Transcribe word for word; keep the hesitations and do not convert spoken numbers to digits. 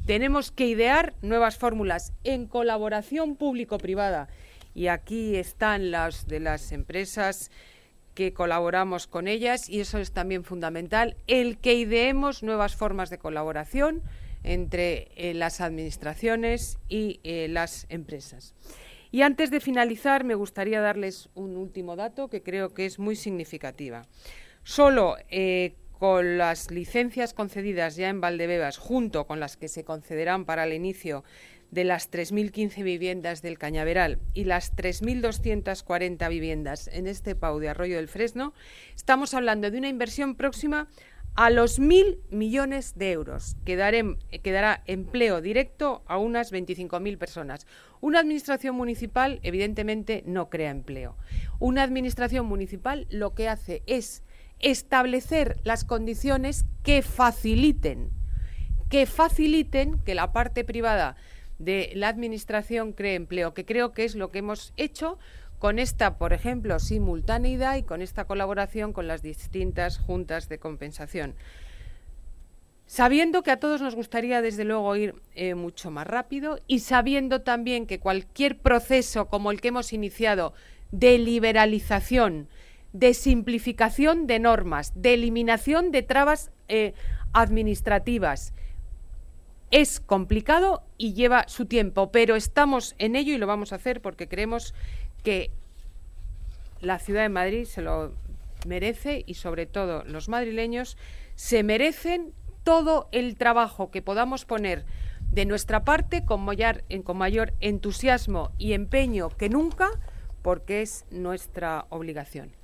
Tenemos que idear nuevas fórmulas en colaboración público-privada. Y aquí están las de las empresas que colaboramos con ellas, y eso es también fundamental, el que ideemos nuevas formas de colaboración entre eh, las administraciones y eh, las empresas. Y antes de finalizar, me gustaría darles un último dato que creo que es muy significativa. Solo eh, con las licencias concedidas ya en Valdebebas, junto con las que se concederán para el inicio de las tres mil quince viviendas del Cañaveral y las tres mil doscientas cuarenta viviendas en este P A U de Arroyo del Fresno, estamos hablando de una inversión próxima a los mil millones de euros, que, daré, que dará empleo directo a unas veinticinco mil personas. Una administración municipal, evidentemente, no crea empleo. Una administración municipal lo que hace es establecer las condiciones que faciliten, que faciliten que la parte privada de la administración cree empleo, que creo que es lo que hemos hecho con esta, por ejemplo, simultaneidad y con esta colaboración con las distintas juntas de compensación. Sabiendo que a todos nos gustaría, desde luego, ir eh, mucho más rápido, y sabiendo también que cualquier proceso como el que hemos iniciado de liberalización, de simplificación de normas, de eliminación de trabas eh, administrativas, es complicado y lleva su tiempo, pero estamos en ello y lo vamos a hacer porque creemos que la ciudad de Madrid se lo merece, y sobre todo los madrileños se merecen todo el trabajo que podamos poner de nuestra parte con mayor, con mayor entusiasmo y empeño que nunca, porque es nuestra obligación.